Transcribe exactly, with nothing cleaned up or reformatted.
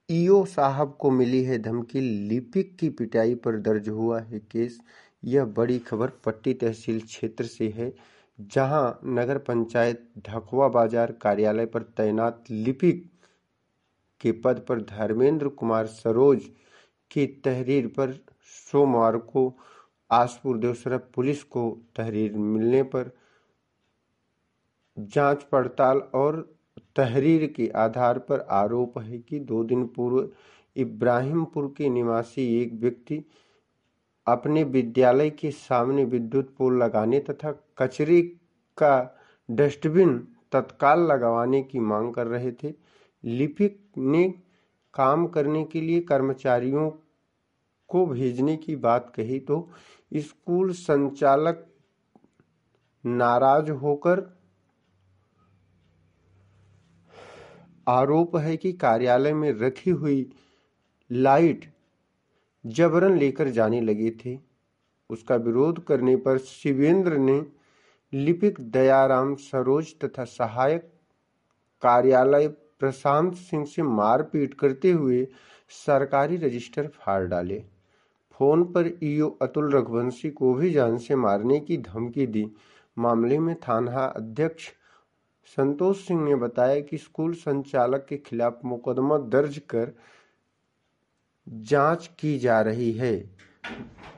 EO साहब को मिली है धमकी, लिपिक की पिटाई पर दर्ज हुआ है केस। यह बड़ी खबर पट्टी तहसील क्षेत्र से है, जहां नगर पंचायत ढकवा बाजार कार्यालय पर तैनात लिपिक के पद पर धर्मेंद्र कुमार सरोज की तहरीर पर सोमवार को आसपुर देवसरा पुलिस को तहरीर मिलने पर जांच पड़ताल और तहरीर के आधार पर आरोप है कि दो दिन पूर्व इब्राहिमपुर के निवासी एक व्यक्ति अपने विद्यालय के सामने विद्युत पोल लगाने तथा कचरे का डस्टबिन तत्काल लगवाने की मांग कर रहे थे। लिपिक ने काम करने के लिए कर्मचारियों को भेजने की बात कही तो स्कूल संचालक नाराज होकर आरोप है कि कार्यालय में रखी हुई लाइट जबरन लेकर जाने लगे थे। उसका विरोध करने पर शिवेंद्र ने लिपिक दयाराम सरोज तथा सहायक कार्यालय प्रशांत सिंह से मारपीट करते हुए सरकारी रजिस्टर फाड़ डाले। फोन पर ईओ अतुल रघुवंशी को भी जान से मारने की धमकी दी। मामले में थाना अध्यक्ष संतोष सिंह ने बताया कि स्कूल संचालक के खिलाफ मुकदमा दर्ज कर जांच की जा रही है।